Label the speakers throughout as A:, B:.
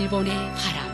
A: 일본의 바람.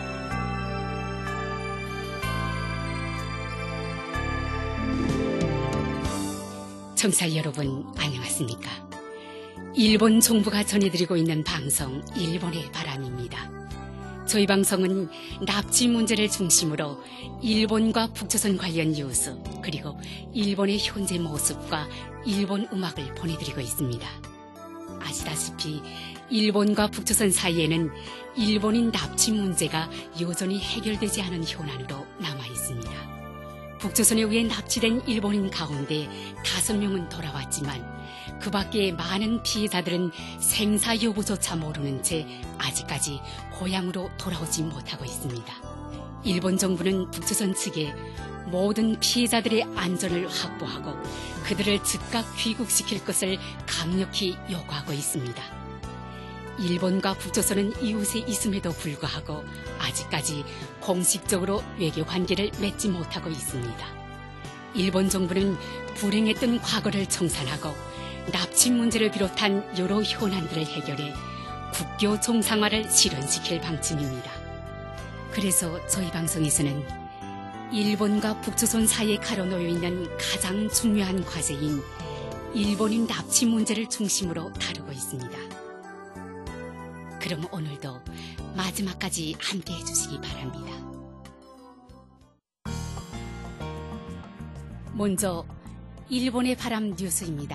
A: 청취자 여러분, 안녕하십니까? 일본 정부가 전해드리고 있는 방송 일본의 바람입니다. 저희 방송은 납치 문제를 중심으로 일본과 북조선 관련 뉴스, 그리고 일본의 현재 모습과 일본 음악을 보내드리고 있습니다. 아시다시피 일본과 북조선 사이에는 일본인 납치 문제가 여전히 해결되지 않은 현안으로 남아 있습니다. 북조선에 의해 납치된 일본인 가운데 5명은 돌아왔지만 그 밖에 많은 피해자들은 생사 여부조차 모르는 채 아직까지 고향으로 돌아오지 못하고 있습니다. 일본 정부는 북조선 측에 모든 피해자들의 안전을 확보하고 그들을 즉각 귀국시킬 것을 강력히 요구하고 있습니다. 일본과 북조선은 이웃에 있음에도 불구하고 아직까지 공식적으로 외교 관계를 맺지 못하고 있습니다. 일본 정부는 불행했던 과거를 청산하고 납치 문제를 비롯한 여러 현안들을 해결해 국교 정상화를 실현시킬 방침입니다. 그래서 저희 방송에서는 일본과 북조선 사이에 가로놓여 있는 가장 중요한 과제인 일본인 납치 문제를 중심으로 다루고 있습니다. 그럼 오늘도 마지막까지 함께 해주시기 바랍니다. 먼저 일본의 바람 뉴스입니다.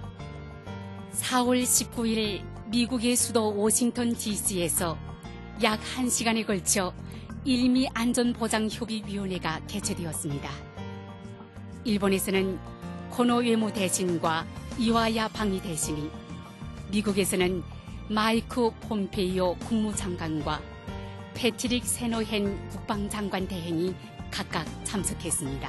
A: 4월 19일 미국의 수도 워싱턴 DC에서 약 1시간에 걸쳐 일미 안전보장협의위원회가 개최되었습니다. 일본에서는 코노 외무 대신과 이와야 방위 대신이, 미국에서는 마이크 폼페이오 국무장관과 패트릭 세노헨 국방장관 대행이 각각 참석했습니다.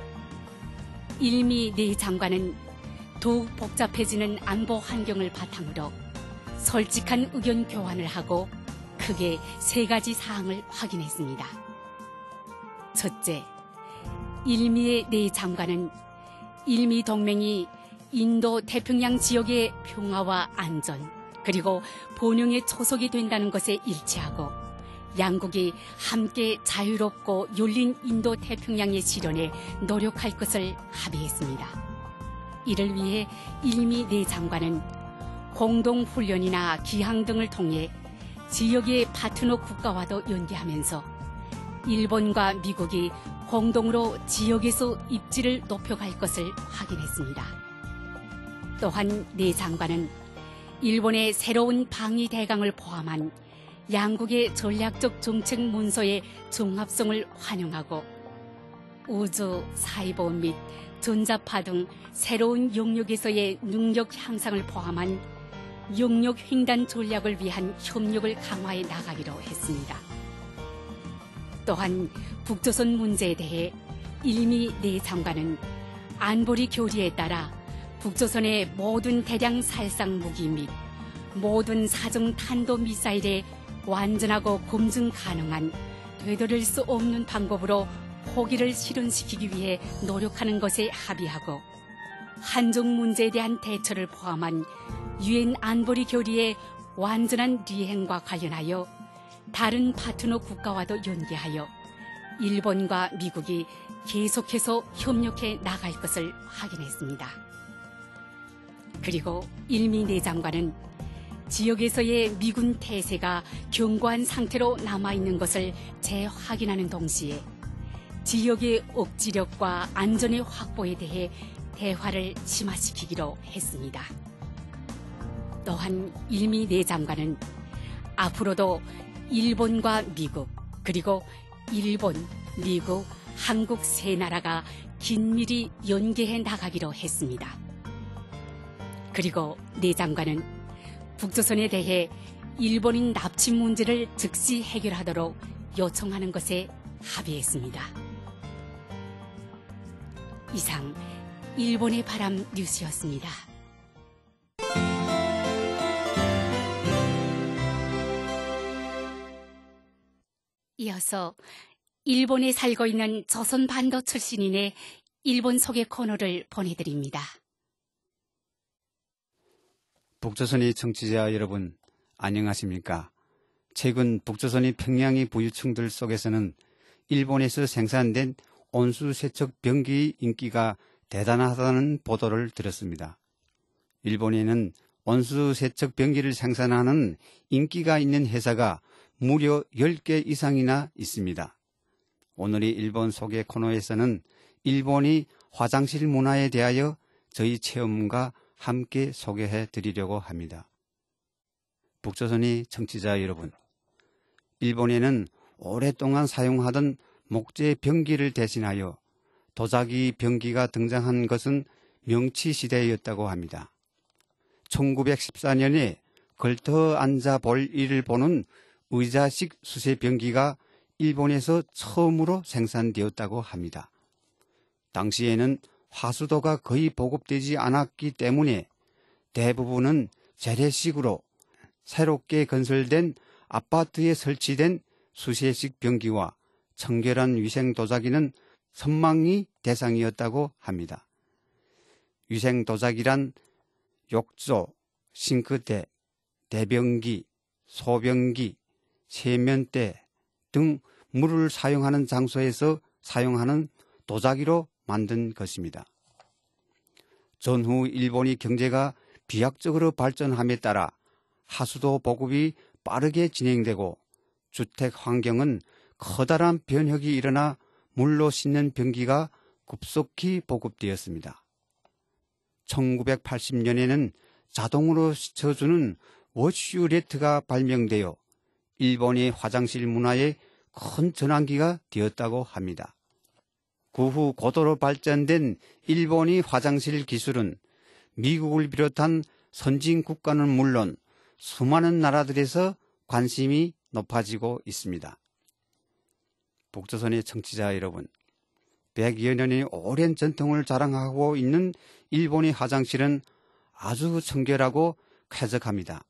A: 일미 네 장관은 더욱 복잡해지는 안보 환경을 바탕으로 솔직한 의견 교환을 하고 크게 3가지 사항을 확인했습니다. 첫째, 일미의 네 장관은 일미 동맹이 인도 태평양 지역의 평화와 안전, 그리고 번영에 초석이 된다는 것에 일치하고 양국이 함께 자유롭고 열린 인도 태평양의 실현에 노력할 것을 합의했습니다. 이를 위해 일미 네 장관은 공동훈련이나 기항 등을 통해 지역의 파트너 국가와도 연계하면서 일본과 미국이 공동으로 지역에서 입지를 높여갈 것을 확인했습니다. 또한 네 장관은 일본의 새로운 방위 대강을 포함한 양국의 전략적 정책 문서의 종합성을 환영하고 우주, 사이버 및 전자파 등 새로운 영역에서의 능력 향상을 포함한 영역 횡단 전략을 위한 협력을 강화해 나가기로 했습니다. 또한 북조선 문제에 대해 일미 네 장관은 안보리 교리에 따라 북조선의 모든 대량 살상 무기 및 모든 사정 탄도 미사일의 완전하고 검증 가능한 되돌릴 수 없는 방법으로 포기를 실현시키기 위해 노력하는 것에 합의하고 한중 문제에 대한 대처를 포함한 유엔 안보리 교리의 완전한 리행과 관련하여 다른 파트너 국가와도 연계하여 일본과 미국이 계속해서 협력해 나갈 것을 확인했습니다. 그리고 일미 네 장관은 지역에서의 미군 태세가 견고한 상태로 남아있는 것을 재확인하는 동시에 지역의 억지력과 안전의 확보에 대해 대화를 심화시키기로 했습니다. 또한 일미 네 장관은 앞으로도 일본과 미국, 그리고 일본, 미국, 한국 세 나라가 긴밀히 연계해 나가기로 했습니다. 그리고 네 장관은 북조선에 대해 일본인 납치 문제를 즉시 해결하도록 요청하는 것에 합의했습니다. 이상 일본의 바람 뉴스였습니다. 이어서 일본에 살고 있는 조선 반도 출신인의 일본 소개 코너를 보내드립니다.
B: 북조선의 청취자 여러분, 안녕하십니까? 최근 북조선의 평양의 부유층들 속에서는 일본에서 생산된 온수세척 변기의 인기가 대단하다는 보도를 들었습니다. 일본에는 온수세척 변기를 생산하는 인기가 있는 회사가 무려 10개 이상이나 있습니다. 오늘의 일본 소개 코너에서는 일본의 화장실 문화에 대하여 저희 체험과 함께 소개해 드리려고 합니다. 북조선의 청취자 여러분, 일본에는 오랫동안 사용하던 목재 변기를 대신하여 도자기 변기가 등장한 것은 명치시대였다고 합니다. 1914년에 걸터 앉아 볼 일을 보는 의자식 수세 변기가 일본에서 처음으로 생산되었다고 합니다. 당시에는 화수도가 거의 보급되지 않았기 때문에 대부분은 재래식으로 새롭게 건설된 아파트에 설치된 수세식 변기와 청결한 위생 도자기는 선망의 대상이었다고 합니다. 위생 도자기란 욕조, 싱크대, 대변기, 소변기, 세면대 등 물을 사용하는 장소에서 사용하는 도자기로 만든 것입니다. 전후 일본의 경제가 비약적으로 발전함에 따라 하수도 보급이 빠르게 진행되고 주택 환경은 커다란 변혁이 일어나 물로 씻는 변기가 급속히 보급되었습니다. 1980년에는 자동으로 씻어주는 워슈레트가 발명되어 일본의 화장실 문화에 큰 전환기가 되었다고 합니다. 그 후 고도로 발전된 일본의 화장실 기술은 미국을 비롯한 선진 국가는 물론 수많은 나라들에서 관심이 높아지고 있습니다. 북조선의 청취자 여러분, 100여 년의 오랜 전통을 자랑하고 있는 일본의 화장실은 아주 청결하고 쾌적합니다.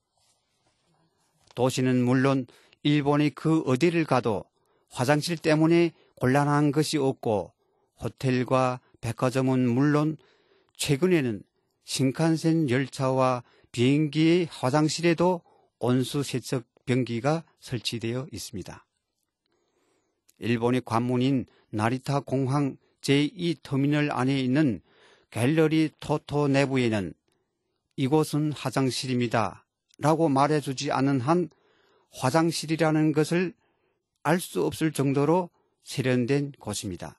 B: 도시는 물론 일본의 그 어디를 가도 화장실 때문에 곤란한 것이 없고 호텔과 백화점은 물론 최근에는 신칸센 열차와 비행기의 화장실에도 온수세척 변기가 설치되어 있습니다. 일본의 관문인 나리타 공항 제2터미널 안에 있는 갤러리 토토 내부에는 이곳은 화장실입니다 라고 말해주지 않은 한 화장실이라는 것을 알 수 없을 정도로 세련된 곳입니다.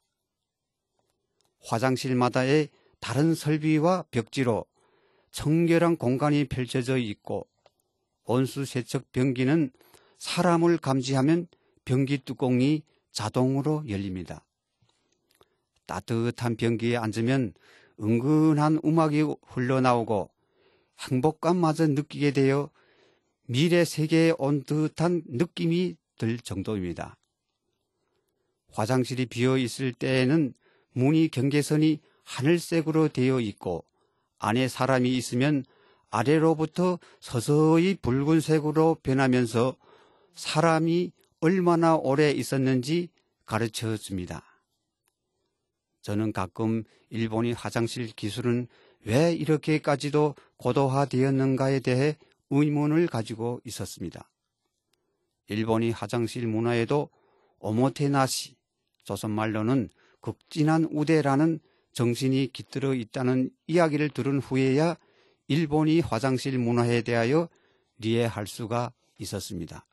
B: 화장실마다의 다른 설비와 벽지로 청결한 공간이 펼쳐져 있고 온수세척 변기는 사람을 감지하면 변기 뚜껑이 자동으로 열립니다. 따뜻한 변기에 앉으면 은근한 음악이 흘러나오고 행복감마저 느끼게 되어 미래 세계에 온 듯한 느낌이 들 정도입니다. 화장실이 비어 있을 때에는 문의 경계선이 하늘색으로 되어 있고 안에 사람이 있으면 아래로부터 서서히 붉은색으로 변하면서 사람이 얼마나 오래 있었는지 가르쳐 줍니다. 저는 가끔 일본의 화장실 기술은 왜 이렇게까지도 고도화되었는가에 대해 의문을 가지고 있었습니다. 일본의 화장실 문화에도 오모테나시, 조선말로는 극진한 우대라는 정신이 깃들어 있다는 이야기를 들은 후에야 일본의 화장실 문화에 대하여 이해할 수가 있었습니다.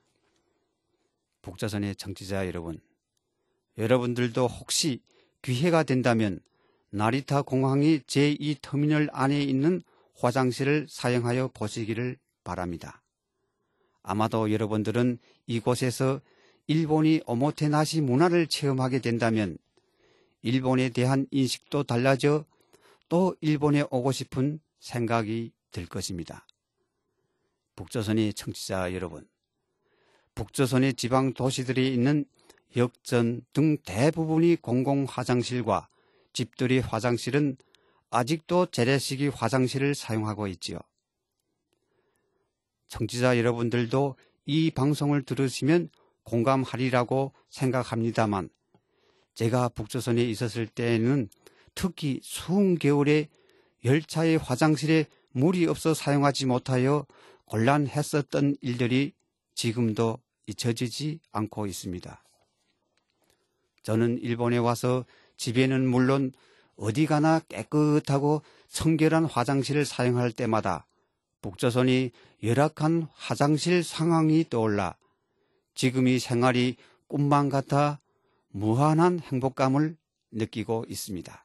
B: 북조선의 청취자 여러분, 여러분들도 혹시 기회가 된다면 나리타 공항의 제2터미널 안에 있는 화장실을 사용하여 보시기를 바랍니다. 아마도 여러분들은 이곳에서 일본의 오모테나시 문화를 체험하게 된다면 일본에 대한 인식도 달라져 또 일본에 오고 싶은 생각이 들 것입니다. 북조선의 청취자 여러분, 북조선의 지방 도시들에 있는 역전 등 대부분이 공공 화장실과 집들이 화장실은 아직도 재래식의 화장실을 사용하고 있지요. 청취자 여러분들도 이 방송을 들으시면 공감하리라고 생각합니다만 제가 북조선에 있었을 때에는 특히 추운 겨울에 열차의 화장실에 물이 없어 사용하지 못하여 곤란했었던 일들이 지금도 잊혀지지 않고 있습니다. 저는 일본에 와서 집에는 물론 어디 가나 깨끗하고 청결한 화장실을 사용할 때마다 북조선이 열악한 화장실 상황이 떠올라 지금 이 생활이 꿈만 같아 무한한 행복감을 느끼고 있습니다.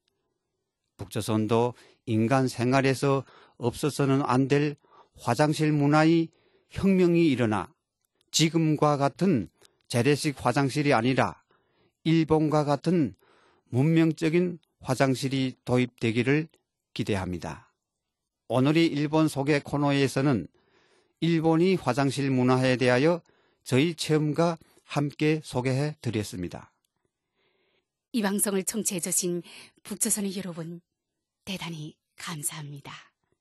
B: 북조선도 인간 생활에서 없어서는 안 될 화장실 문화의 혁명이 일어나 지금과 같은 재래식 화장실이 아니라 일본과 같은 문명적인 화장실이 도입되기를 기대합니다. 오늘의 일본 소개 코너에서는 일본의 화장실 문화에 대하여 저희 체험과 함께 소개해 드렸습니다.
A: 이 방송을 청취해 주신 북조선의 여러분, 대단히 감사합니다.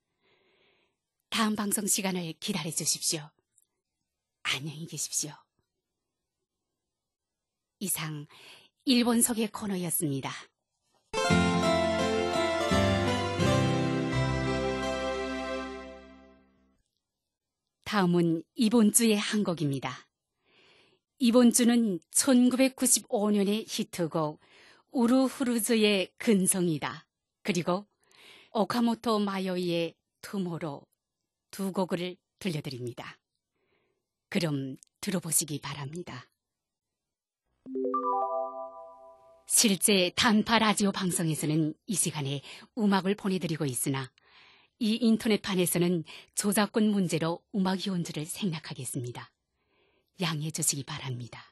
A: 다음 방송 시간을 기다려 주십시오. 안녕히 계십시오. 이상 일본 소개 코너였습니다. 다음은 이번 주의 한 곡입니다. 이번 주는 1995년의 히트곡 우루후루즈의 근성이다. 그리고 오카모토 마요이의 투모로 두 곡을 들려드립니다. 그럼 들어보시기 바랍니다. 실제 단파 라디오 방송에서는 이 시간에 음악을 보내드리고 있으나 이 인터넷판에서는 저작권 문제로 음악 연주를 생략하겠습니다. 양해해 주시기 바랍니다.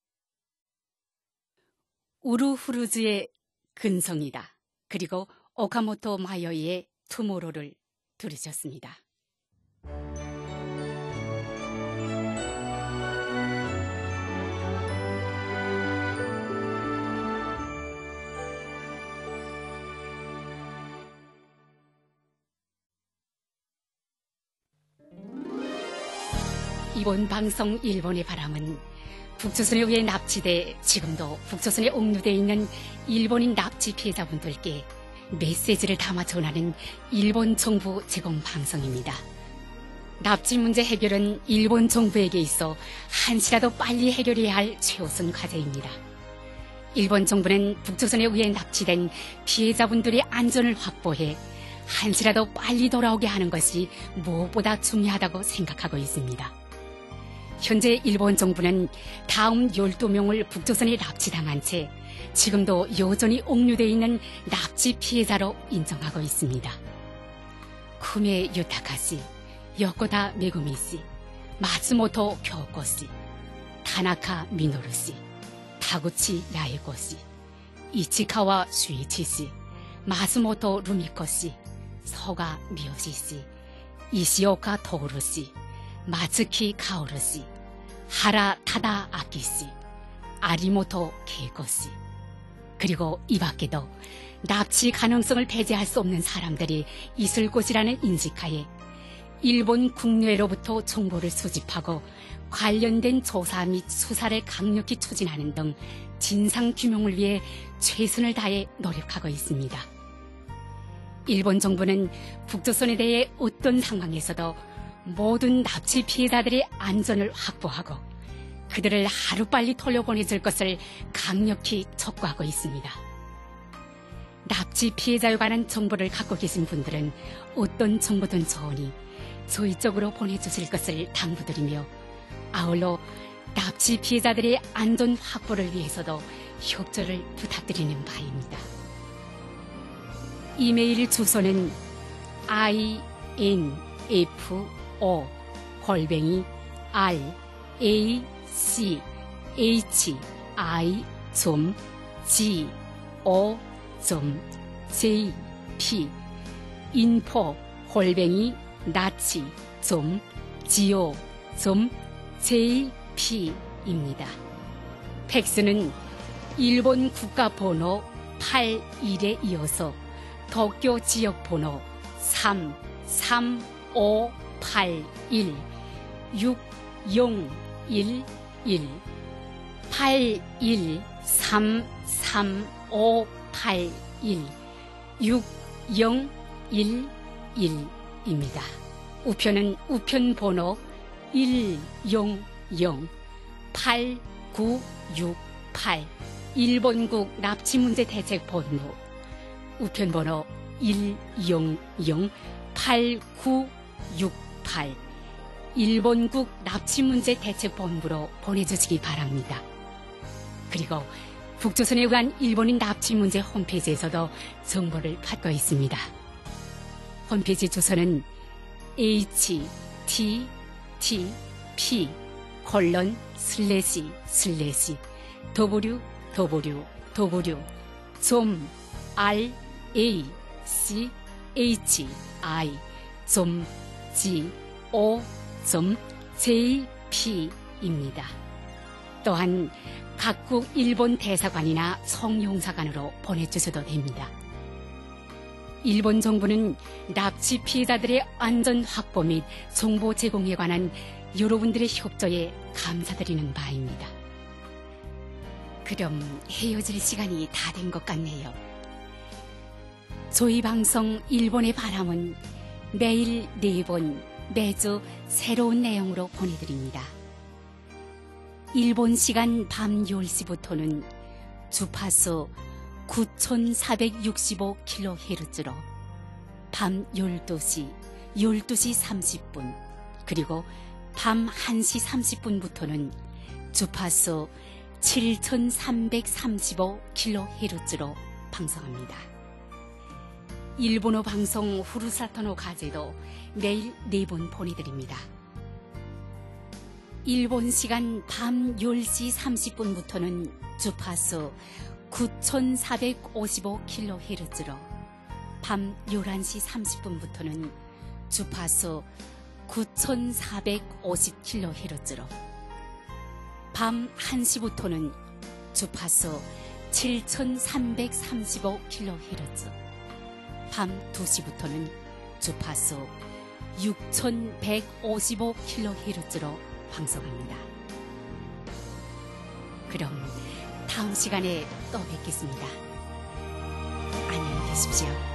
A: 우루후루즈의 근성이다. 그리고 오카모토 마요이의 투모로를 들으셨습니다. 이번 방송 일본의 바람은 북조선에 의해 납치돼 지금도 북조선에 옥류되어 있는 일본인 납치 피해자분들께 메시지를 담아 전하는 일본 정부 제공 방송입니다. 납치 문제 해결은 일본 정부에게 있어 한시라도 빨리 해결해야 할 최우선 과제입니다. 일본 정부는 북조선에 의해 납치된 피해자분들의 안전을 확보해 한시라도 빨리 돌아오게 하는 것이 무엇보다 중요하다고 생각하고 있습니다. 현재 일본 정부는 다음 12명을 북조선에 납치당한 채 지금도 여전히 옥류되어 있는 납치 피해자로 인정하고 있습니다. 쿠메 유타카 씨, 요코다 메구미 씨, 마츠모토 교코 씨, 타나카 미노루 씨, 타구치 야에고 씨, 이치카와 슈이치 씨, 마츠모토 루미코 씨, 서가 미요시 씨, 이시오카 토루 씨, 마츠키 카오루 씨, 하라 타다 아키 씨, 아리모토 케이코 씨, 그리고 이 밖에도 납치 가능성을 배제할 수 없는 사람들이 있을 곳이라는 인식하에 일본 국내로부터 정보를 수집하고 관련된 조사 및 수사를 강력히 추진하는 등 진상규명을 위해 최선을 다해 노력하고 있습니다. 일본 정부는 북조선에 대해 어떤 상황에서도 모든 납치 피해자들의 안전을 확보하고 그들을 하루빨리 돌려보내줄 것을 강력히 촉구하고 있습니다. 납치 피해자에 관한 정보를 갖고 계신 분들은 어떤 정보든 좋으니 저희 쪽으로 보내주실 것을 당부드리며 아울러 납치 피해자들의 안전 확보를 위해서도 협조를 부탁드리는 바입니다. 이메일 주소는 info@rachi.go.jp info@nachi.go.jp입니다. 팩스는 일본 국가번호 81에 이어서 도쿄 지역번호 33581 6011 81333581 6011입니다. 우편은 우편번호 100-8968 일본국 납치문제 대책본부 우편번호 100-8968 일본국 납치문제 대책본부로 보내주시기 바랍니다. 그리고 북조선에 의한 일본인 납치문제 홈페이지에서도 정보를 받고 있습니다. 홈페이지 주소는 http://www.raci.go.jp입니다. 또한 각국 일본 대사관이나 성용사관으로 보내주셔도 됩니다. 일본 정부는 납치 피해자들의 안전 확보 및 정보 제공에 관한 여러분들의 협조에 감사드리는 바입니다. 그럼 헤어질 시간이 다 된 것 같네요. 저희 방송 일본의 바람은 매일 4번 매주 새로운 내용으로 보내드립니다. 일본 시간 밤 10시부터는 주파수 9465kHz로 밤 12시, 12시 30분 그리고 밤 1시 30분부터는 주파수 7335kHz로 방송합니다. 일본어 방송 후루사토노 가제도 매일 4번 보내드립니다. 일본 시간 밤 10시 30분부터는 주파수 9455kHz로 밤 11시 30분부터는 주파수 9450kHz로 밤 1시부터는 주파수 7335kHz 밤 2시부터는 주파수 6155kHz로 방송합니다. 그럼 다음 시간에 또 뵙겠습니다. 안녕히 계십시오.